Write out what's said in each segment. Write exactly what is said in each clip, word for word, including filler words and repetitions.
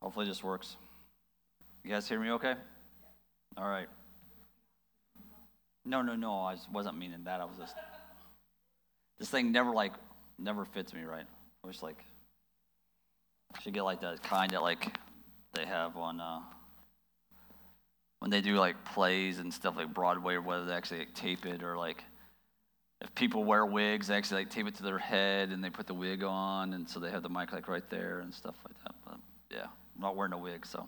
Hopefully this works. You guys hear me okay? All right. No, no, no, I wasn't meaning that. I was just, this thing never like, never fits me right. I was like, I should get like that kind that like they have on, uh, when they do like plays and stuff like Broadway, or whether they actually like, tape it, or like if people wear wigs, they actually like tape it to their head and they put the wig on, and so they have the mic like right there and stuff like that. But yeah, I'm not wearing a wig, so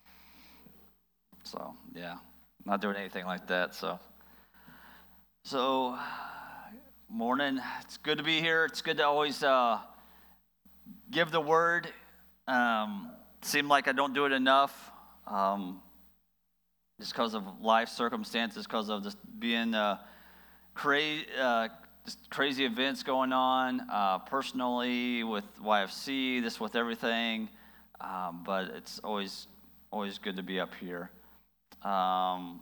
so yeah, not doing anything like that. So so morning, it's good to be here. It's good to always uh, give the word. Um, seem like I don't do it enough. Um, just because of life circumstances, because of just being uh, crazy, uh, just crazy events going on uh, personally with Y F C, this with everything. Um, but it's always always good to be up here. Um,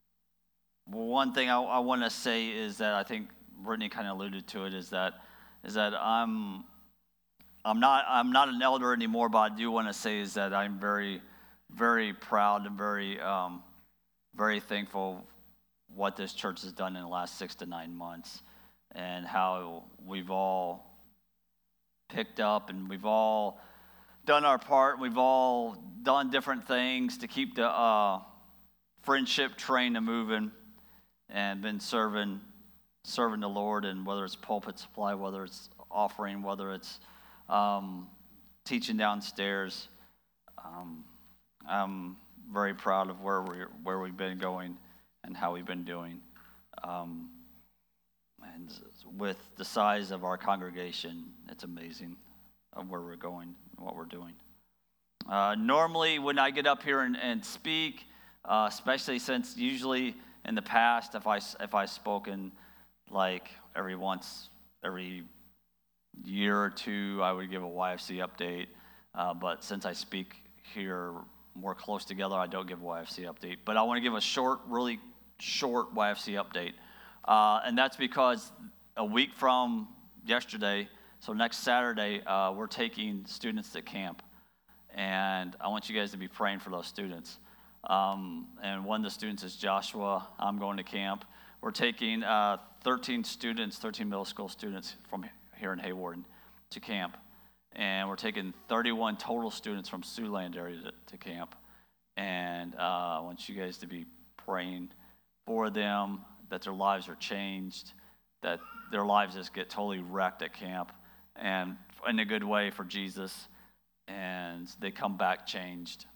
one thing I, I want to say is that I think Brittany kind of alluded to it is that is that I'm I'm not I'm not an elder anymore, but I do want to say is that I'm very very proud and very um, very thankful what this church has done in the last six to nine months, and how we've all picked up and we've all done our part. We've all done different things to keep the uh, friendship train a moving, and been serving serving the Lord. And whether it's pulpit supply, whether it's offering, whether it's um, teaching downstairs, um, I'm very proud of where we where we've been going and how we've been doing. Um, and with the size of our congregation, it's amazing of where we're going and what we're doing. Uh, normally, when I get up here and, and speak, uh, especially since usually in the past, if I if I spoken like every once every year or two, I would give a Y F C update. Uh, but since I speak here more close together, I don't give a Y F C update. But I want to give a short, really short Y F C update. Uh, and that's because a week from yesterday, so next Saturday, uh, we're taking students to camp. And I want you guys to be praying for those students. Um, and one of the students is Joshua. I'm going to camp. We're taking uh, thirteen students, thirteen middle school students from here in Hayward to camp. And we're taking thirty-one total students from Siouxland area to, to camp. And uh, I want you guys to be praying for them, that their lives are changed, that their lives just get totally wrecked at camp, and in a good way for Jesus, and they come back changed.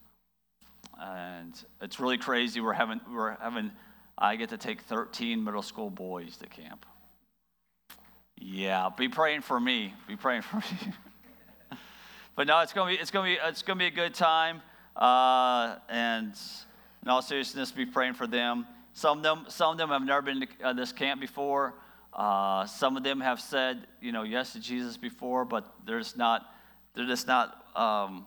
And it's really crazy. We're having, we're having, I get to take thirteen middle school boys to camp. Yeah, be praying for me. Be praying for me. But no, it's gonna be it's gonna be it's gonna be a good time, uh, and in all seriousness, be praying for them. Some of them some of them have never been to uh, this camp before. Uh, some of them have said, you know, yes to Jesus before, but they're just not they're just not um,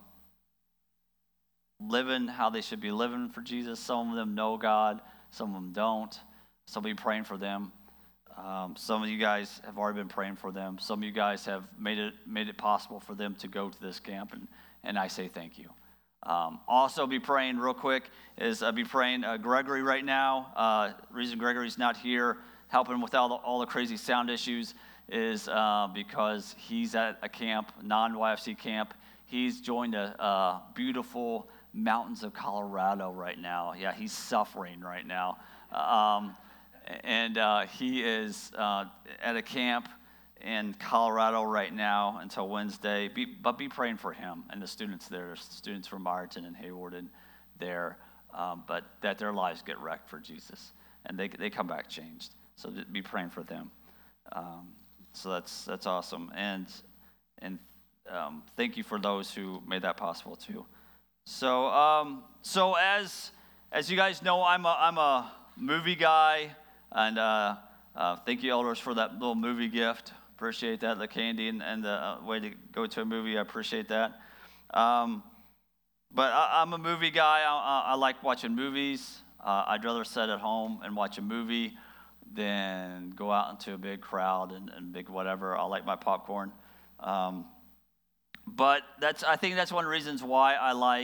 living how they should be living for Jesus. Some of them know God, some of them don't. So be praying for them. Um, some of you guys have already been praying for them. Some of you guys have made it made it possible for them to go to this camp, and, and I say thank you. Um, also, be praying real quick is uh, be praying uh, Gregory right now. Uh, reason Gregory's not here helping with all the, all the crazy sound issues is uh, because he's at a camp, non-Y F C camp. He's joined a, a beautiful mountains of Colorado right now. Yeah, he's suffering right now. Um, And uh, he is uh, at a camp in Colorado right now until Wednesday. Be, but be praying for him and the students there, students from Byerton and Hayward and there, um, but that their lives get wrecked for Jesus and they they come back changed. So be praying for them. Um, so that's that's awesome. And and um, thank you for those who made that possible too. So um, so as as you guys know, I'm a I'm a movie guy. And uh, uh, thank you, elders, for that little movie gift. Appreciate that, the candy and, and the uh, way to go to a movie. I appreciate that. Um, but I, I'm a movie guy. I, I like watching movies. Uh, I'd rather sit at home and watch a movie than go out into a big crowd and, and big whatever. I like my popcorn. Um, but that's I think that's one of the reasons why I like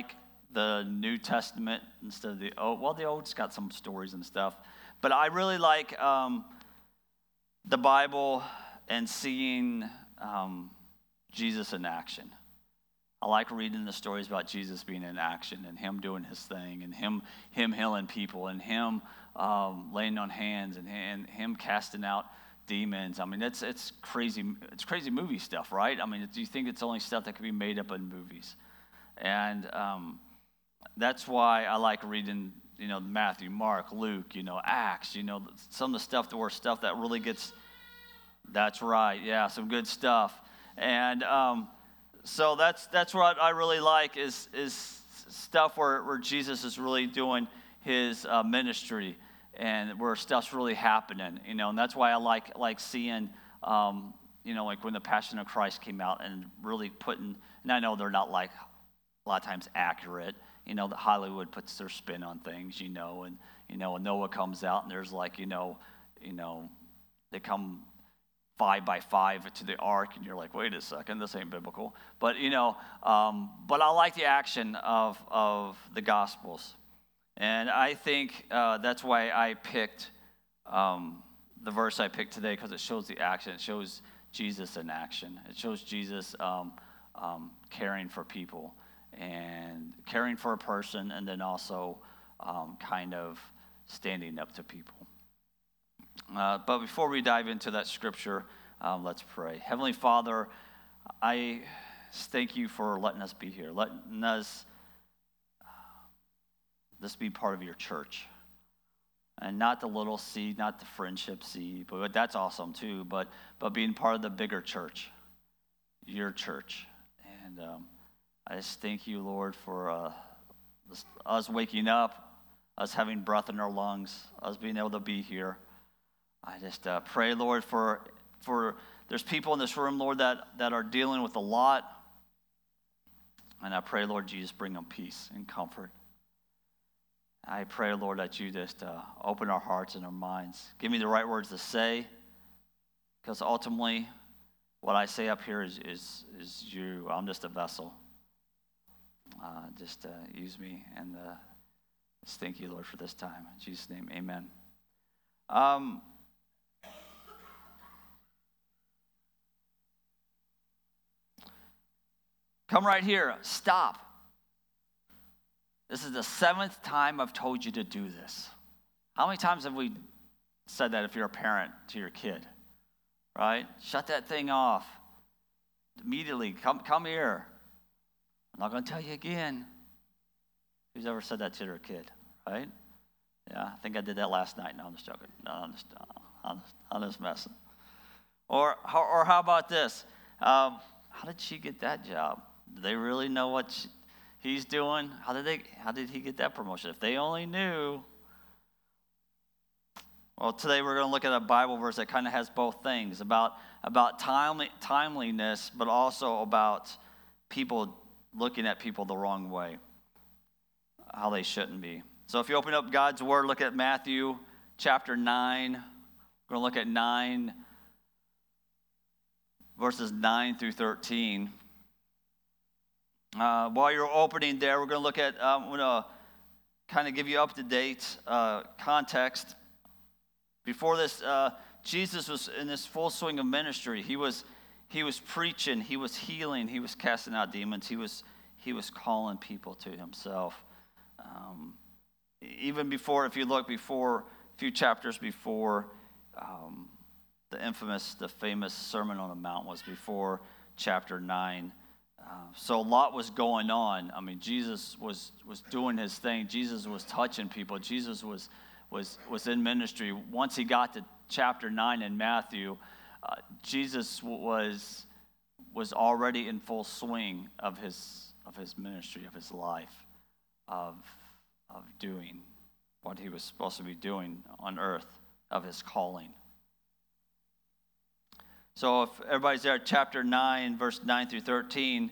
the New Testament instead of the Old. Well, the Old's got some stories and stuff. But I really like um, the Bible and seeing um, Jesus in action. I like reading the stories about Jesus being in action and him doing his thing and him him healing people and him um, laying on hands and, and him casting out demons. I mean, it's it's crazy. It's crazy movie stuff, right? I mean, do you think it's only stuff that can be made up in movies? And um, that's why I like reading, you know, Matthew, Mark, Luke, you know, Acts. You know, some of the stuff that were stuff that really gets. That's right. Yeah, some good stuff. And um, so that's that's what I really like is is stuff where, where Jesus is really doing his uh, ministry and where stuff's really happening, you know. And that's why I like like seeing, um, you know, like when the Passion of Christ came out and really putting. And I know they're not like a lot of times accurate, you know. That Hollywood puts their spin on things, you know, and you know, Noah comes out and there's like, you know, you know, they come five by five to the ark, and you're like, wait a second, this ain't biblical. But you know, um, but I like the action of of the Gospels, and I think uh, that's why I picked um, the verse I picked today, because it shows the action. It shows Jesus in action. It shows Jesus um, um, caring for people and caring for a person, and then also um, kind of standing up to people. Uh, but before we dive into that scripture, um, let's pray. Heavenly Father, I thank you for letting us be here, letting us uh, this be part of your church. And not the little seed, not the friendship seed, but that's awesome too, but but being part of the bigger church, your church. And um, I just thank you, Lord, for uh, this, us waking up, us having breath in our lungs, us being able to be here. I just uh, pray, Lord, for for there's people in this room, Lord, that, that are dealing with a lot. And I pray, Lord Jesus, bring them peace and comfort. I pray, Lord, that you just uh, open our hearts and our minds. Give me the right words to say, because ultimately what I say up here is, is, is you. I'm just a vessel. Uh, just uh, use me. And uh, just thank you, Lord, for this time. In Jesus' name, amen. Um, come right here. Stop. This is the seventh time I've told you to do this. How many times have we said that if you're a parent to your kid? Right? Shut that thing off. Immediately, come come here. I'm not going to tell you again. Who's ever said that to their kid? Right? Yeah, I think I did that last night. No, I'm just joking. No, I'm just, I'm just, I'm just messing. Or, or how about this? Um, how did she get that job? Do they really know what she, he's doing? How did they? How did he get that promotion? If they only knew. Well, today we're going to look at a Bible verse that kind of has both things, about about timely, timeliness, but also about people looking at people the wrong way, how they shouldn't be. So if you open up God's Word, look at Matthew chapter nine. We're going to look at nine, verses nine through thirteen. Uh, while you're opening there, we're going to look at, um, I'm going to kind of give you up-to-date uh, context. Before this, uh, Jesus was in this full swing of ministry. He was he was preaching, he was healing, he was casting out demons, he was he was calling people to himself. Um, even before, if you look before, a few chapters before, um, the infamous, the famous Sermon on the Mount was before chapter nine. Uh, so a lot was going on. I mean, Jesus was was doing his thing. Jesus was touching people. Jesus was was was in ministry. Once he got to chapter nine in Matthew, uh, Jesus was was already in full swing of his of his ministry, of his life, of of doing what he was supposed to be doing on earth, of his calling. So if everybody's there, chapter nine, verse nine through thirteen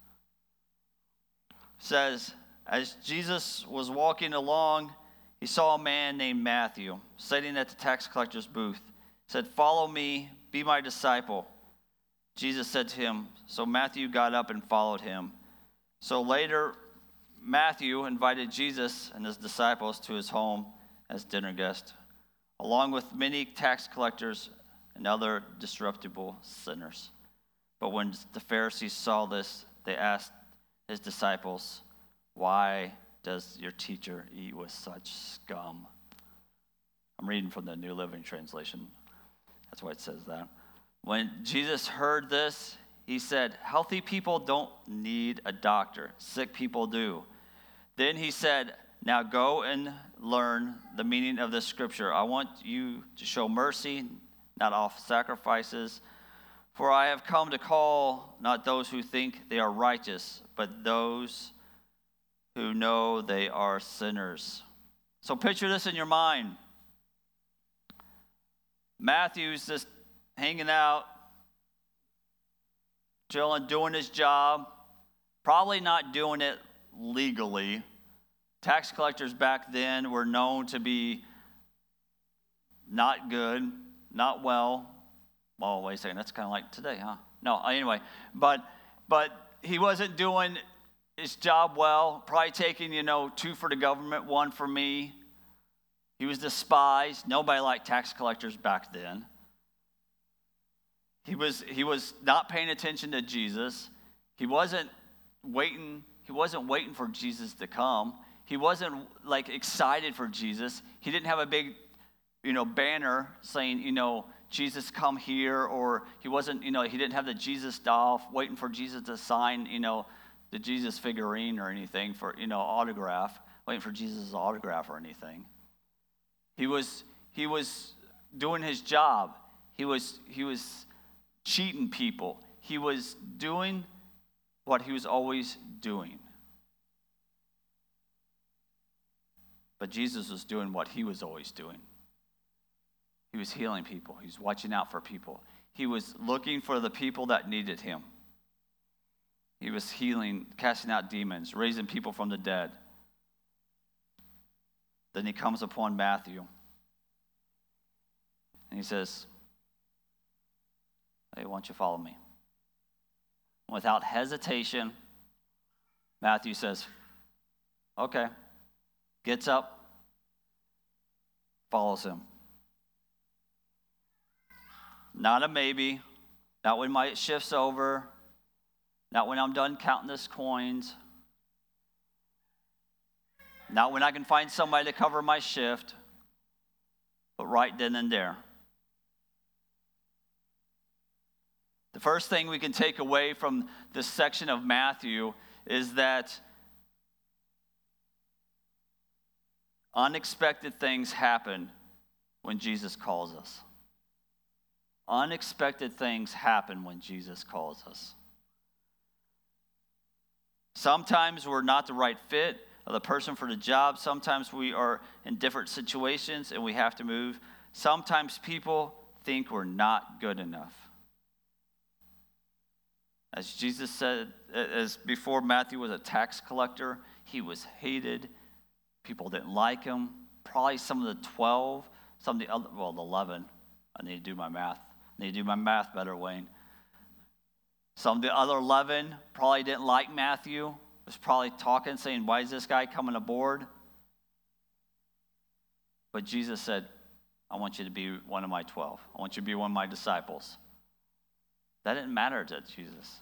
says, as Jesus was walking along, he saw a man named Matthew sitting at the tax collector's booth. He said, follow me, be my disciple. Jesus said to him, so Matthew got up and followed him. So later, Matthew invited Jesus and his disciples to his home as dinner guests, along with many tax collectors and other disreputable sinners. But when the Pharisees saw this, they asked his disciples, "Why does your teacher eat with such scum?" I'm reading from the New Living Translation. That's why it says that. When Jesus heard this, he said, "Healthy people don't need a doctor. Sick people do." Then he said, "Now go and learn the meaning of this scripture. I want you to show mercy, not offer sacrifices. For I have come to call not those who think they are righteous, but those who know they are sinners." So picture this in your mind. Matthew's just hanging out, chilling, doing his job, probably not doing it legally. Tax collectors back then were known to be not good, not well. Well, wait a second, that's kind of like today, huh? No, anyway, but but he wasn't doing his job well, probably taking, you know, two for the government, one for me. He was despised. Nobody liked tax collectors back then. He was he was not paying attention to Jesus. He wasn't waiting, he wasn't waiting for Jesus to come. He wasn't like excited for Jesus. He didn't have a big, you know, banner saying, you know, "Jesus, come here," or he wasn't, you know, he didn't have the Jesus doll waiting for Jesus to sign, you know, the Jesus figurine or anything for, you know, autograph, waiting for Jesus' autograph or anything. He was he was doing his job. He was he was cheating people. He was doing what he was always doing. But Jesus was doing what he was always doing. He was healing people. He was watching out for people. He was looking for the people that needed him. He was healing, casting out demons, raising people from the dead. Then he comes upon Matthew. And he says, "Hey, why don't you follow me?" Without hesitation, Matthew says, "Okay." Gets up, follows him. Not a maybe, not when my shift's over, not when I'm done counting this coins, not when I can find somebody to cover my shift, but right then and there. The first thing we can take away from this section of Matthew is that unexpected things happen when Jesus calls us. Unexpected things happen when Jesus calls us. Sometimes we're not the right fit of the person for the job. Sometimes we are in different situations and we have to move. Sometimes people think we're not good enough. As Jesus said, as before Matthew was a tax collector, he was hated. People didn't like him. Probably some of the twelve, some of the other, well, the eleven. I need to do my math. I need to do my math better, Wayne. Some of the other eleven probably didn't like Matthew. Was probably talking, saying, "Why is this guy coming aboard?" But Jesus said, "I want you to be one of my twelve. I want you to be one of my disciples." That didn't matter to Jesus.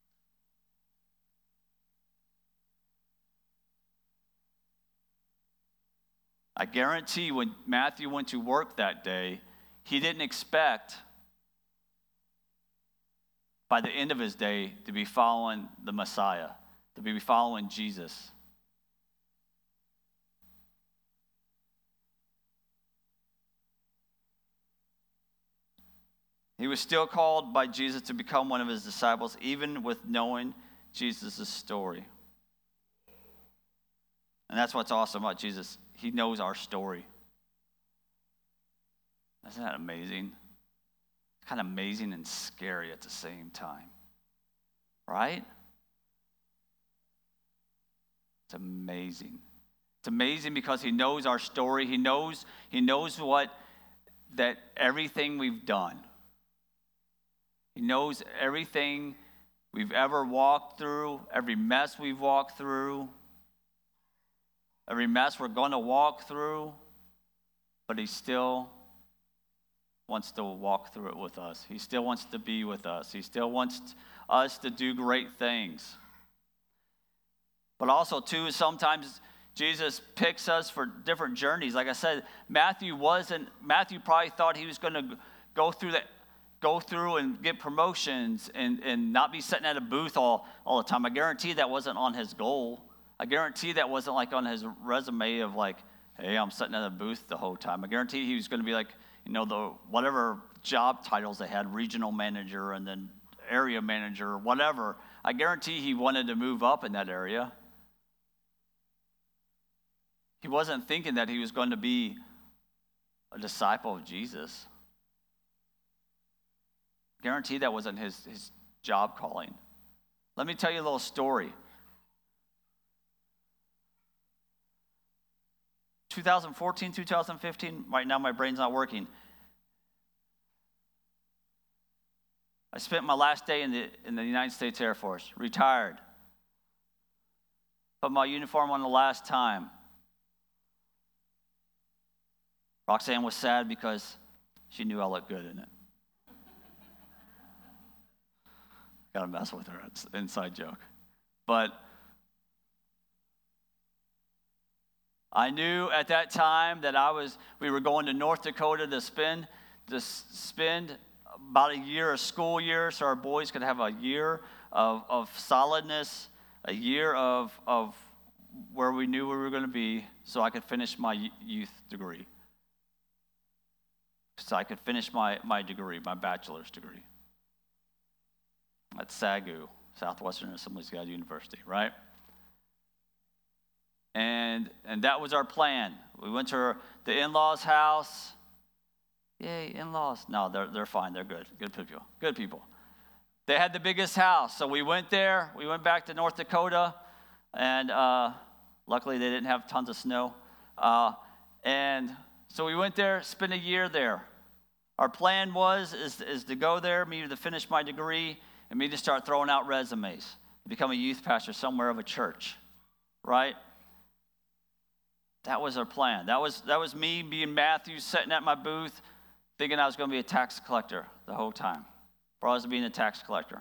I guarantee when Matthew went to work that day, he didn't expect by the end of his day to be following the Messiah, to be following Jesus. He was still called by Jesus to become one of his disciples, even with knowing Jesus' story. And that's what's awesome about Jesus. He knows our story. Isn't that amazing? It's kind of amazing and scary at the same time. Right? It's amazing. It's amazing because he knows our story. He knows, he knows what, that everything we've done. He knows everything we've ever walked through, every mess we've walked through. every mess we're going to walk through, but he still wants to walk through it with us. He still wants to be with us. He still wants us to do great things. But also, too, sometimes Jesus picks us for different journeys. Like I said, Matthew wasn't, Matthew probably thought he was going to go through that, go through and get promotions and, and not be sitting at a booth all, all the time. I guarantee that wasn't on his goal. I guarantee that wasn't like on his resume of like, hey, I'm sitting at a booth the whole time. I guarantee he was going to be like, you know, the whatever job titles they had, regional manager and then area manager or whatever. I guarantee he wanted to move up in that area. He wasn't thinking that he was going to be a disciple of Jesus. Guarantee that wasn't his, his job calling. Let me tell you a little story. twenty fourteen, twenty fifteen, right now my brain's not working. I spent my last day in the in the United States Air Force, retired. Put my uniform on the last time. Roxanne was sad because she knew I looked good in it. Gotta mess with her, it's an inside joke. But I knew at that time that I was, we were going to North Dakota to spend, to spend about a year, a school year, so our boys could have a year of, of solidness, a year of, of where we knew we were going to be, so I could finish my youth degree. So I could finish my, my degree, my bachelor's degree. At S A G U, Southwestern Assembly's God University, right? And and that was our plan. We went to the in-laws' house. Yay, in-laws. No, they're they're fine. They're good. Good people. Good people. They had the biggest house. So we went there. We went back to North Dakota. And uh, luckily they didn't have tons of snow. Uh, and so we went there, spent a year there. Our plan was is, is to go there, me to finish my degree, and me to start throwing out resumes, to become a youth pastor somewhere of a church, right? That was our plan. That was that was me being Matthew, sitting at my booth, thinking I was going to be a tax collector the whole time. Or I was being a tax collector.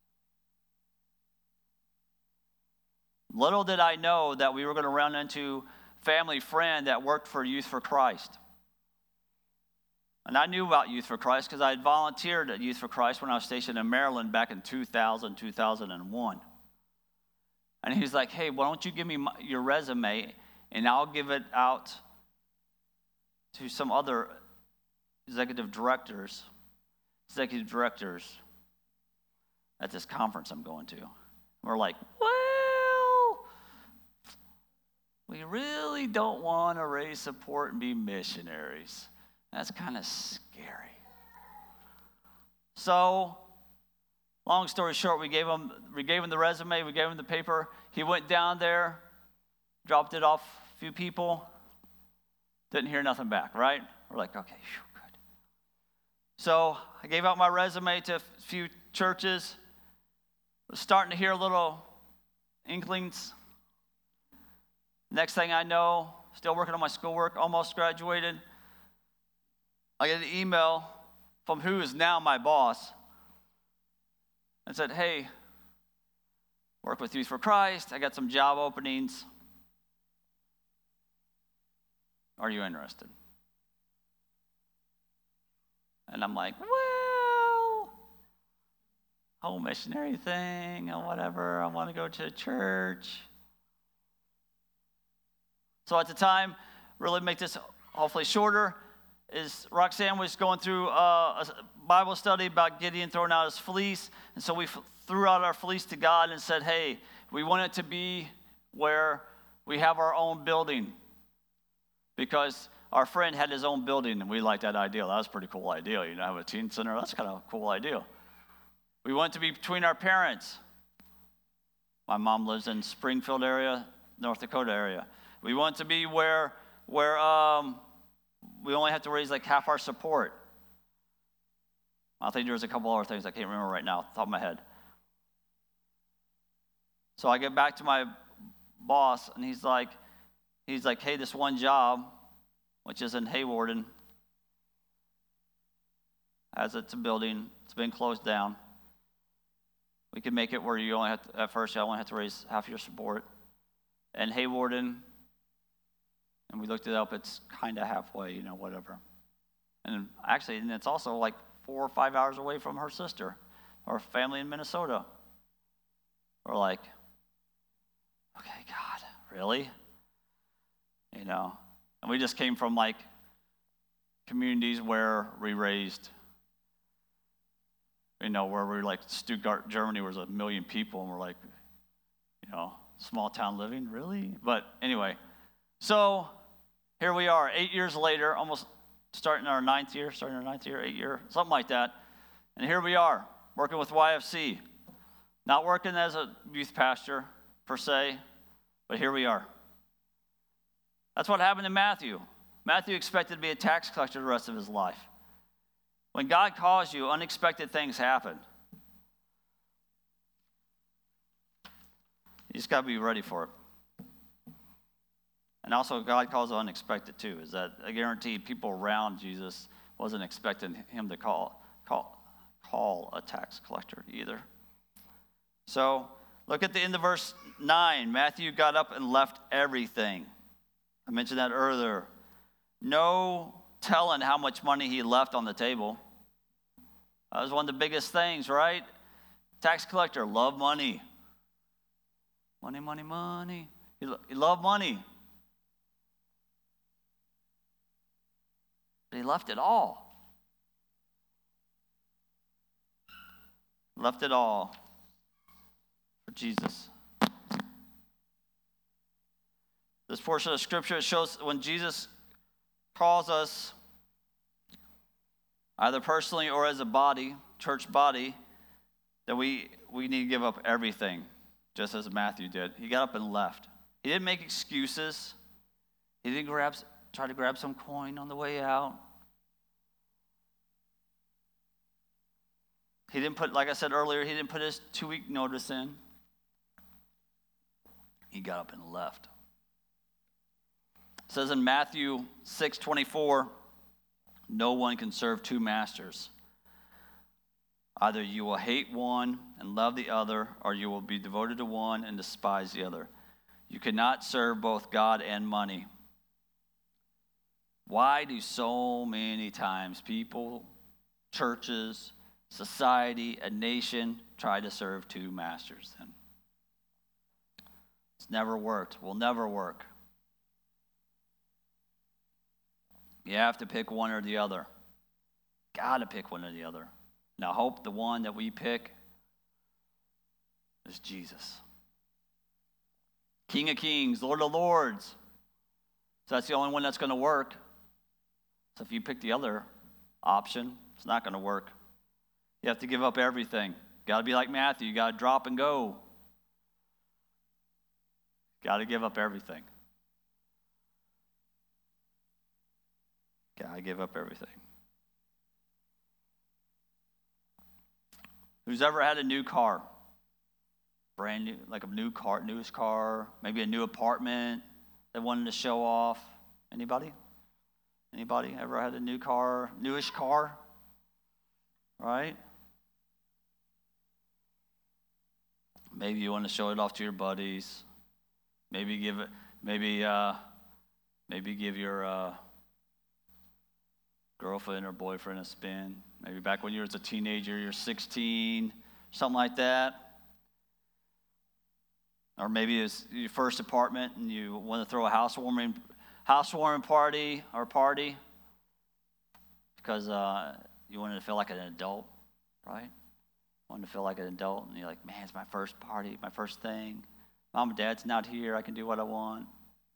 Little did I know that we were going to run into a family friend that worked for Youth for Christ. And I knew about Youth for Christ because I had volunteered at Youth for Christ when I was stationed in Maryland back in two thousand, two thousand one. And he's like, hey, why don't you give me my, your resume and I'll give it out to some other executive directors, executive directors at this conference I'm going to. And we're like, well, we really don't want to raise support and be missionaries. That's kind of scary. So, long story short, we gave him we gave him the resume, we gave him the paper. He went down there, dropped it off a few people, didn't hear nothing back, right? We're like, okay, whew, good. So I gave out my resume to a few churches. Was starting to hear little inklings. Next thing I know, still working on my schoolwork, almost graduated. I get an email from who is now my boss and said, hey, work with Youth for Christ. I got some job openings. Are you interested? And I'm like, well, whole missionary thing or whatever. I want to go to church. So at the time, really make this hopefully shorter, is Roxanne was going through a Bible study about Gideon throwing out his fleece. And so we f- threw out our fleece to God and said, hey, we want it to be where we have our own building. Because our friend had his own building, and we liked that idea. That was a pretty cool idea. You know, have a teen center. That's kind of a cool idea. We want it to be between our parents. My mom lives in Springfield area, North Dakota area. We want it to be where, where um, we only have to raise like half our support. I think there was a couple other things I can't remember right now off the top of my head. So I get back to my boss, and he's like, he's like, hey, this one job, which is in Hawarden, as it's a building, it's been closed down. We can make it where you only have to, at first you only have to raise half your support. And Hawarden, and we looked it up, it's kind of halfway, you know, whatever. And actually, and it's also like four or five hours away from her sister or family in Minnesota. We're like, okay, God, really? You know, and we just came from like communities where we raised, you know, where we're like Stuttgart, Germany, where there's a million people, and we're like, you know, small town living, really? But anyway, so here we are, eight years later, almost starting our ninth year, starting our ninth year, eight year, something like that. And here we are, working with Y F C. Not working as a youth pastor, per se, but here we are. That's what happened to Matthew. Matthew expected to be a tax collector the rest of his life. When God calls you, unexpected things happen. You just got to be ready for it. And also, God calls it unexpected too. Is that I guarantee people around Jesus wasn't expecting him to call call call a tax collector either. So look at the end of verse nine. Matthew got up and left everything. I mentioned that earlier. No telling how much money he left on the table. That was one of the biggest things, right? Tax collector, love money. Money, money, money. He, he loved money. But he left it all. Left it all for Jesus. This portion of Scripture shows when Jesus calls us, either personally or as a body, church body, that we, we need to give up everything, just as Matthew did. He got up and left. He didn't make excuses. He didn't grab, try to grab some coin on the way out. He didn't put, like I said earlier, he didn't put his two-week notice in. He got up and left. It says in Matthew six twenty-four, no one can serve two masters. Either you will hate one and love the other, or you will be devoted to one and despise the other. You cannot serve both God and money. Why do so many times people, churches, society, a nation try to serve two masters then? It's never worked. Will never work. You have to pick one or the other. Got to pick one or the other. Now, I hope the one that we pick is Jesus. King of Kings, Lord of Lords. So that's the only one that's going to work. So if you pick the other option, it's not going to work. You have to give up everything. Got to be like Matthew. You got to drop and go. Got to give up everything. Got to give up everything. Who's ever had a new car? Brand new, like a new car, newest car, maybe a new apartment they wanted to show off. Anybody? Anybody ever had a new car, newish car? Right? Maybe you want to show it off to your buddies. Maybe give it, maybe, uh, maybe give your uh, girlfriend or boyfriend a spin. Maybe back when you were a teenager, you're sixteen, something like that. Or maybe it's your first apartment and you want to throw a housewarming, housewarming party or party because uh, you wanted to feel like an adult, right? Wanted to feel like an adult, and you're like, man, it's my first party, my first thing. Mom and Dad's not here. I can do what I want.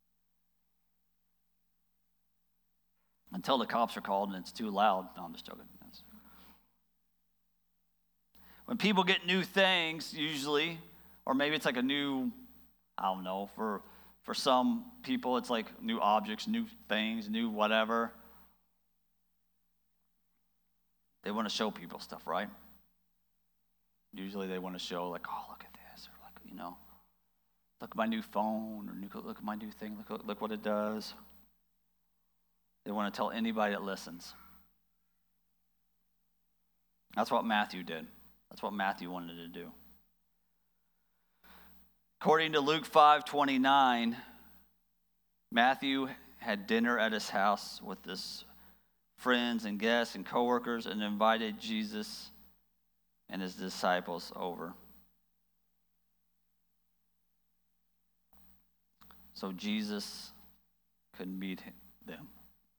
Until the cops are called and it's too loud. No, I'm just joking. That's... When people get new things, usually, or maybe it's like a new, I don't know, for for some people it's like new objects, new things, new whatever. They want to show people stuff, right? Usually they want to show like, oh, look at this, or like, you know. Look at my new phone, or look at my new thing. Look, look what it does. They want to tell anybody that listens. That's what Matthew did. That's what Matthew wanted to do. According to Luke five twenty-nine, Matthew had dinner at his house with his friends and guests and coworkers and invited Jesus and his disciples over. So Jesus could meet them,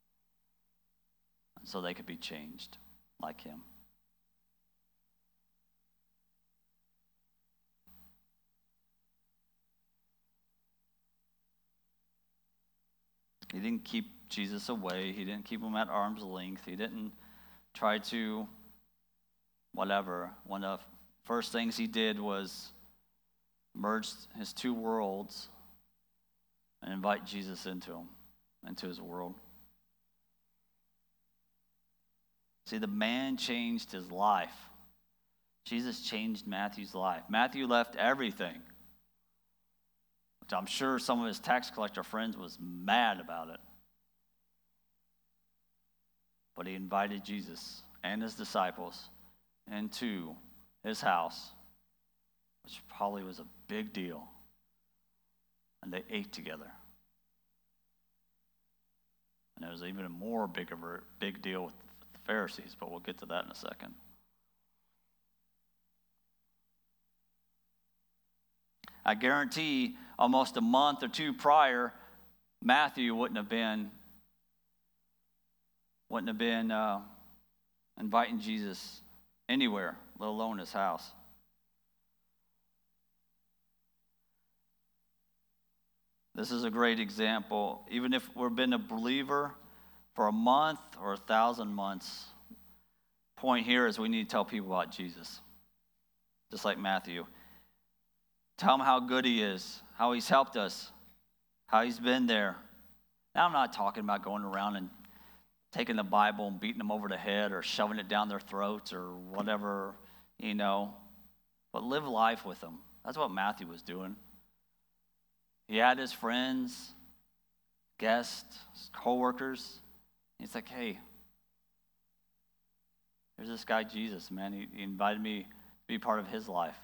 so they could be changed like him. He didn't keep Jesus away. He didn't keep him at arm's length. He didn't try to whatever. One of the first things he did was merge his two worlds and invite Jesus into him, into his world. See, the man changed his life. Jesus changed Matthew's life. Matthew left everything, which I'm sure some of his tax collector friends was mad about it. But he invited Jesus and his disciples into his house, which probably was a big deal. And they ate together. And it was even a more big of a big deal with the Pharisees, but we'll get to that in a second. I guarantee almost a month or two prior, Matthew wouldn't have been wouldn't have been uh, inviting Jesus anywhere, let alone his house. This is a great example. Even if we've been a believer for a month or a thousand months, point here is we need to tell people about Jesus. Just like Matthew. Tell them how good he is, how he's helped us, how he's been there. Now I'm not talking about going around and taking the Bible and beating them over the head or shoving it down their throats or whatever, you know. But live life with them. That's what Matthew was doing. He had his friends, guests, co-workers. He's like, hey, there's this guy Jesus, man. He, he invited me to be part of his life.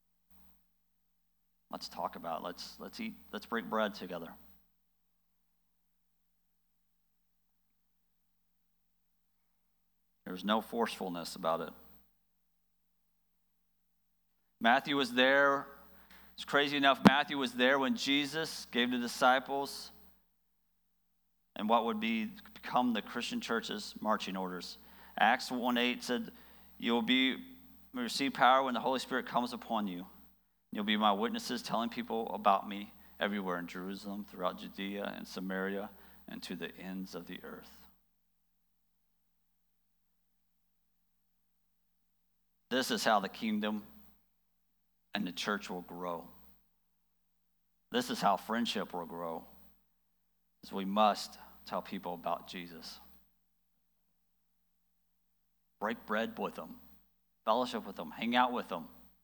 Let's talk about it. Let's, let's eat. Let's break bread together. There's no forcefulness about it. Matthew was there. It's crazy enough, Matthew was there when Jesus gave the disciples and what would be become the Christian church's marching orders. Acts one eight said, you'll be receive power when the Holy Spirit comes upon you. You'll be my witnesses, telling people about me everywhere in Jerusalem, throughout Judea and Samaria, and to the ends of the earth. This is how the kingdom and the church will grow. This is how friendship will grow. Is we must tell people about Jesus. Break bread with them. Fellowship with them. Hang out with them.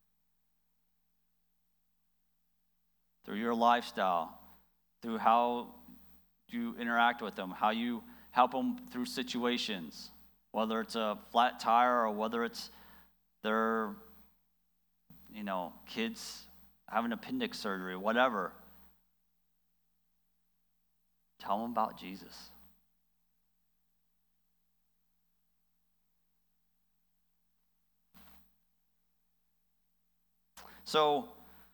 Through your lifestyle, through how you interact with them, how you help them through situations, whether it's a flat tire or whether it's their, you know, kids having appendix surgery, whatever. Tell them about Jesus. So,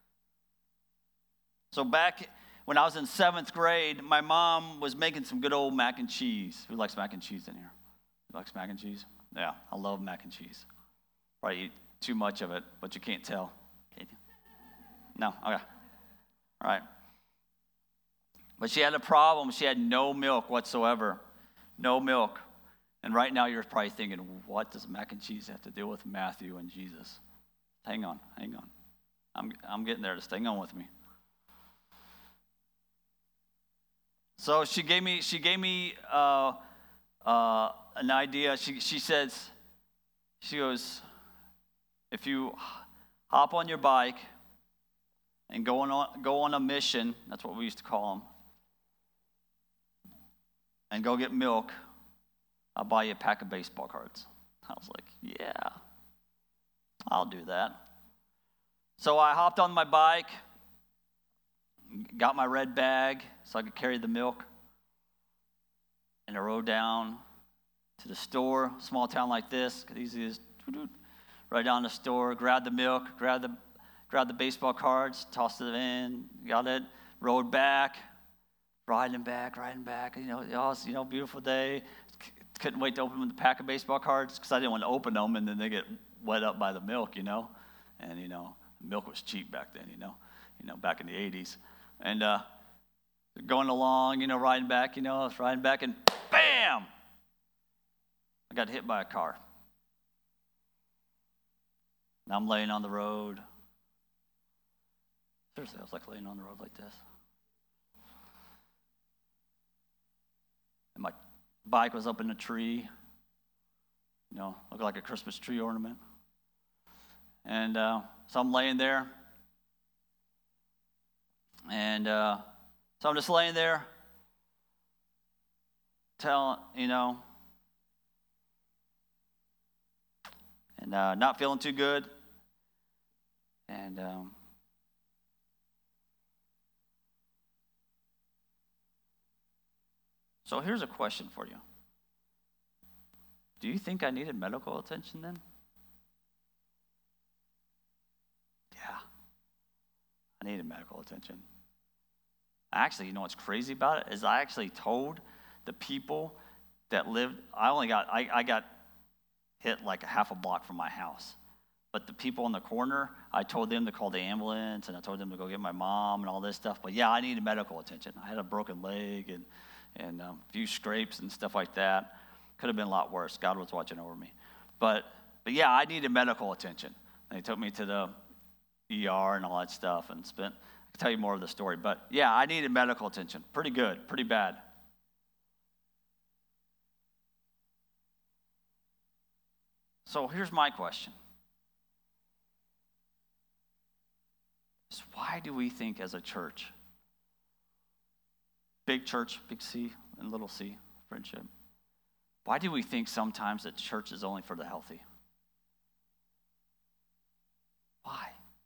so back when I was in seventh grade, my mom was making some good old mac and cheese. Who likes mac and cheese in here? Who likes mac and cheese? Yeah, I love mac and cheese. Probably eat too much of it, but you can't tell. Can you? No? Okay. All right. But she had a problem. She had no milk whatsoever. No milk. And right now you're probably thinking, what does mac and cheese have to do with Matthew and Jesus? Hang on, hang on. I'm I'm getting there. Just hang on with me. So she gave me she gave me uh, uh, an idea. She she says, she goes, if you hop on your bike and go on, go on a mission, that's what we used to call them, and go get milk, I'll buy you a pack of baseball cards. I was like, yeah, I'll do that. So I hopped on my bike, got my red bag so I could carry the milk, and I rode down to the store, small town like this, could easily just right down the store, grab the milk, grab the grab the baseball cards, tossed it in, got it, rode back, riding back, riding back. You know, it was, you know, beautiful day. Couldn't wait to open the pack of baseball cards because I didn't want to open them and then they get wet up by the milk, you know. And you know, milk was cheap back then, you know, you know, back in the eighties. And uh, going along, you know, riding back, you know, I was riding back and bam, I got hit by a car. Now I'm laying on the road. Seriously, I was like laying on the road like this. And my bike was up in a tree, you know, looked like a Christmas tree ornament. And uh, so I'm laying there. And uh, so I'm just laying there, telling, you know, and uh, not feeling too good. And um, so here's a question for you. Do you think I needed medical attention then? Yeah, I needed medical attention. Actually, you know what's crazy about it is I actually told the people that lived, I only got, I, I got hit like a half a block from my house. But the people in the corner, I told them to call the ambulance, and I told them to go get my mom and all this stuff. But yeah, I needed medical attention. I had a broken leg and, and um, a few scrapes and stuff like that. Could have been a lot worse. God was watching over me. But, but yeah, I needed medical attention. And they took me to the E R and all that stuff and spent, I can tell you more of the story. But yeah, I needed medical attention. Pretty good, pretty bad. So here's my question. Is why do we think as a church, big church, big C and little c, friendship, why do we think sometimes that church is only for the healthy? Why?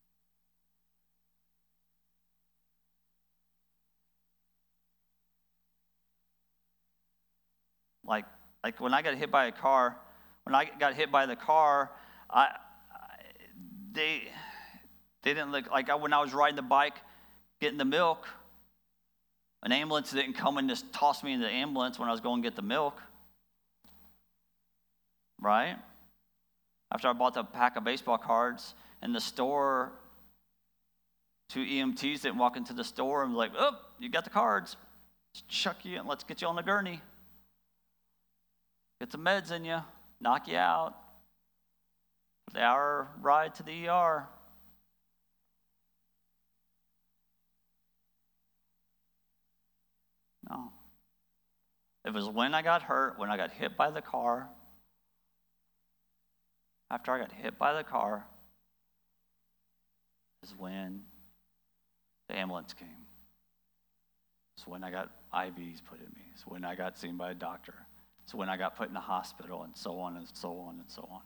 Like, like when I got hit by a car, when I got hit by the car, I, I they they didn't look like I, when I was riding the bike, getting the milk. An ambulance didn't come and just toss me in the ambulance when I was going to get the milk, right? After I bought the pack of baseball cards in the store, two E M Ts didn't walk into the store and be like, "Oh, you got the cards. Let's chuck you and let's get you on the gurney. Get some meds in you, knock you out. The hour ride to the E R." No. It was when I got hurt, when I got hit by the car. After I got hit by the car is when the ambulance came. It's when I got I Vs put in me. It's when I got seen by a doctor. It's when I got put in the hospital, and so on and so on and so on.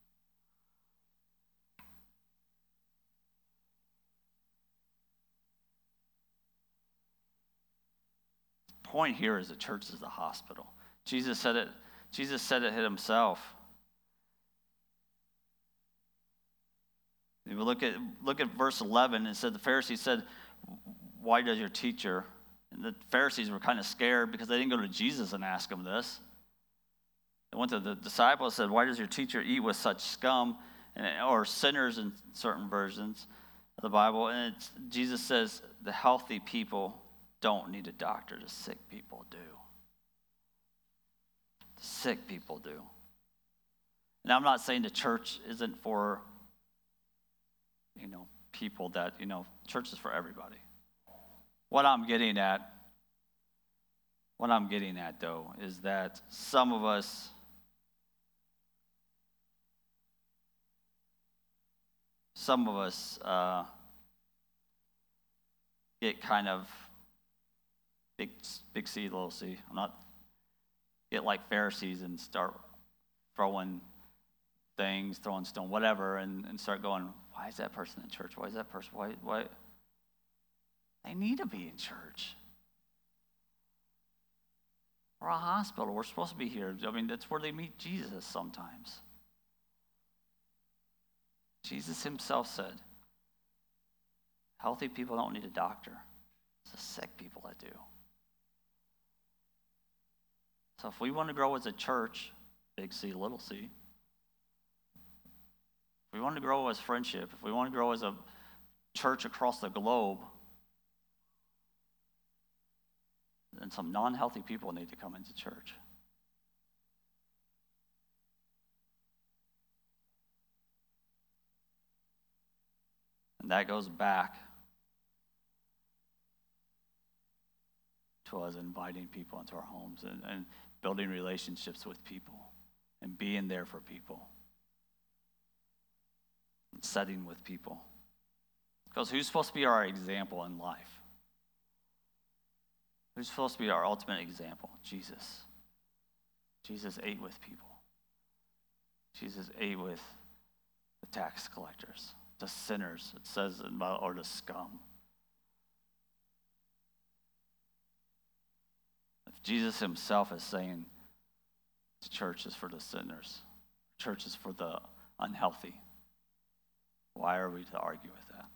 The point here is the church is the hospital. Jesus said it, Jesus said it himself. If you look at look at verse eleven, it said the Pharisees said, "Why does your teacher?" And the Pharisees were kind of scared because they didn't go to Jesus and ask him this. They went to the disciples and said, "Why does your teacher eat with such scum?" And, or sinners in certain versions of the Bible. And it's, Jesus says, the healthy people don't need a doctor, the sick people do. The sick people do. Now, I'm not saying the church isn't for, you know, people that, you know, church is for everybody. What I'm getting at, what I'm getting at, though, is that some of us, some of us uh, get kind of big, big C, little c. I'm not get like Pharisees and start throwing things, throwing stone, whatever, and, and start going, why is that person in church? Why is that person? Why? Why? They need to be in church. We're a hospital. We're supposed to be here. I mean, that's where they meet Jesus sometimes. Jesus himself said, healthy people don't need a doctor. It's the sick people that do. So if we want to grow as a church, big C, little c, if we want to grow as friendship, if we want to grow as a church across the globe, then some non-healthy people need to come into church. And that goes back to us inviting people into our homes and, and building relationships with people and being there for people and setting with people. Because who's supposed to be our example in life? Who's supposed to be our ultimate example? Jesus. Jesus ate with people. Jesus ate with the tax collectors, the sinners, it says, or the scum. If Jesus himself is saying the church is for the sinners, church is for the unhealthy, why are we to argue with that?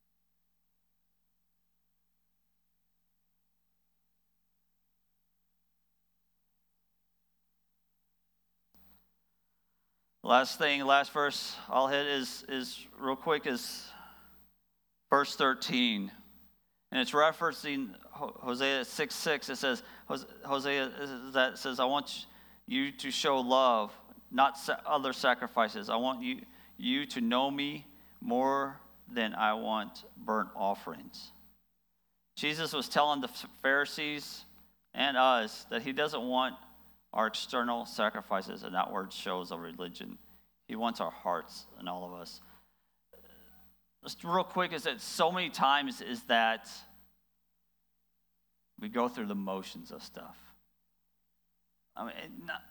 Last thing, last verse I'll hit is, is real quick is verse thirteen. And it's referencing Hosea six six. It says, Hosea that says, I want you to show love, not other sacrifices. I want you, you to know me more than I want burnt offerings. Jesus was telling the Pharisees and us that he doesn't want our external sacrifices and outward shows of religion. He wants our hearts and all of us. Just real quick is that so many times is that we go through the motions of stuff. I mean, not,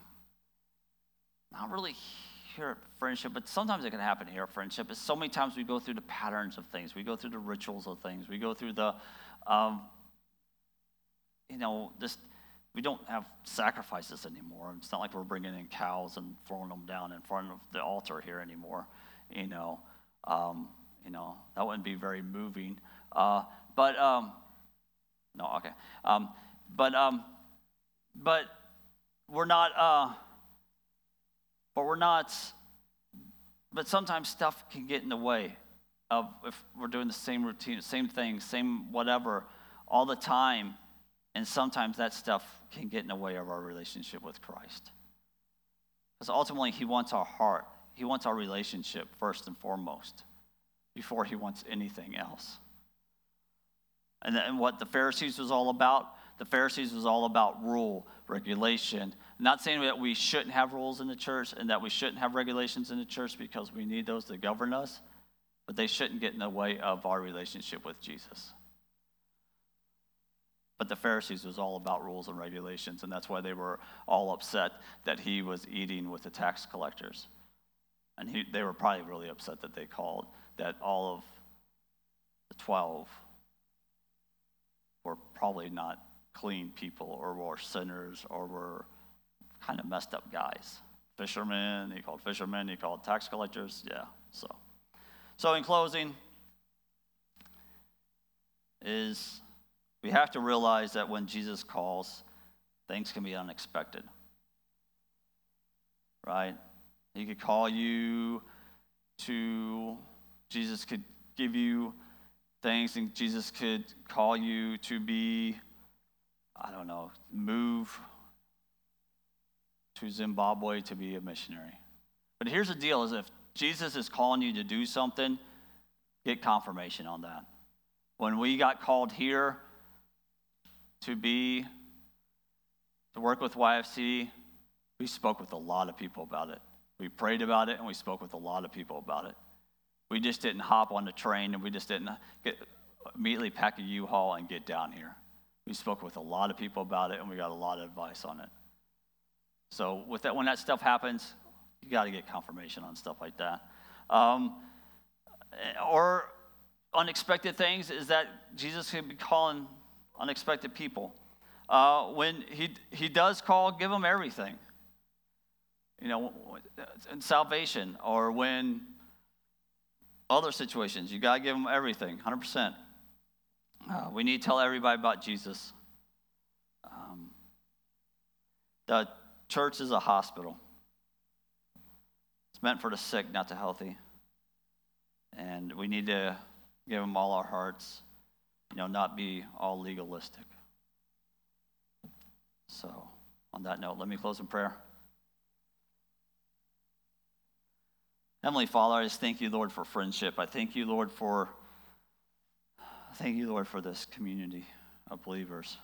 not really here at Friendship, but sometimes it can happen here at Friendship. It's so many times we go through the patterns of things. We go through the rituals of things. We go through the, um, you know, this. We don't have sacrifices anymore. It's not like we're bringing in cows and throwing them down in front of the altar here anymore. You know, um, you know that wouldn't be very moving. Uh, but um, no, okay. Um, but um, but we're not. Uh, but we're not. But sometimes stuff can get in the way of if we're doing the same routine, same thing, same whatever, all the time. And sometimes that stuff can get in the way of our relationship with Christ. Because ultimately, he wants our heart. He wants our relationship first and foremost, before he wants anything else. And then what the Pharisees was all about, the Pharisees was all about rule, regulation. I'm not saying that we shouldn't have rules in the church and that we shouldn't have regulations in the church because we need those to govern us, but they shouldn't get in the way of our relationship with Jesus. But the Pharisees was all about rules and regulations, and that's why they were all upset that he was eating with the tax collectors. And he, they were probably really upset that they called, that all of the twelve were probably not clean people or were sinners or were kind of messed up guys. Fishermen, he called fishermen, he called tax collectors, yeah, so. So in closing, is... we have to realize that when Jesus calls, things can be unexpected, right? He could call you to, Jesus could give you things, and Jesus could call you to be, I don't know, move to Zimbabwe to be a missionary. But here's the deal, is if Jesus is calling you to do something, get confirmation on that. When we got called here, to be, to work with Y F C, we spoke with a lot of people about it. We prayed about it, and we spoke with a lot of people about it. We just didn't hop on the train, and we just didn't get, immediately pack a U-Haul and get down here. We spoke with a lot of people about it, and we got a lot of advice on it. So with that, when that stuff happens, you got to get confirmation on stuff like that. Um, or unexpected things is that Jesus could be calling unexpected people. Uh, when he he does call, give them everything. You know, in salvation, or when other situations, you got to give them everything, one hundred percent. Uh, we need to tell everybody about Jesus. Um, the church is a hospital. It's meant for the sick, not the healthy. And we need to give them all our hearts, you know, not be all legalistic. So, on that note, let me close in prayer. Heavenly Father, I just thank you, Lord, for friendship. I thank you, Lord, for thank you, Lord, for this community of believers.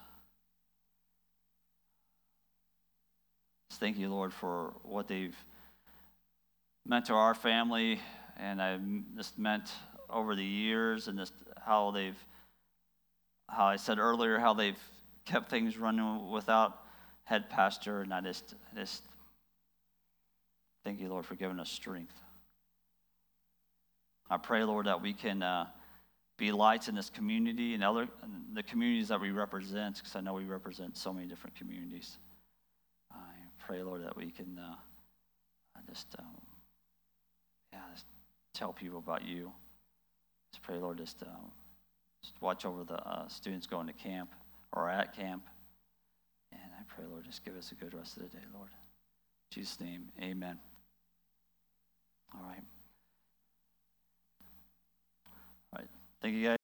Just thank you, Lord, for what they've meant to our family, and I've just meant over the years, and just how they've, how I said earlier, how they've kept things running without head pastor, and I just, I just thank you, Lord, for giving us strength. I pray, Lord, that we can uh, be lights in this community and other and the communities that we represent, because I know we represent so many different communities. I pray, Lord, that we can uh, just, um, yeah, just tell people about you. Just pray, Lord, just, uh, just watch over the uh, students going to camp or at camp. And I pray, Lord, just give us a good rest of the day, Lord. In Jesus' name, amen. All right. All right. Thank you, guys.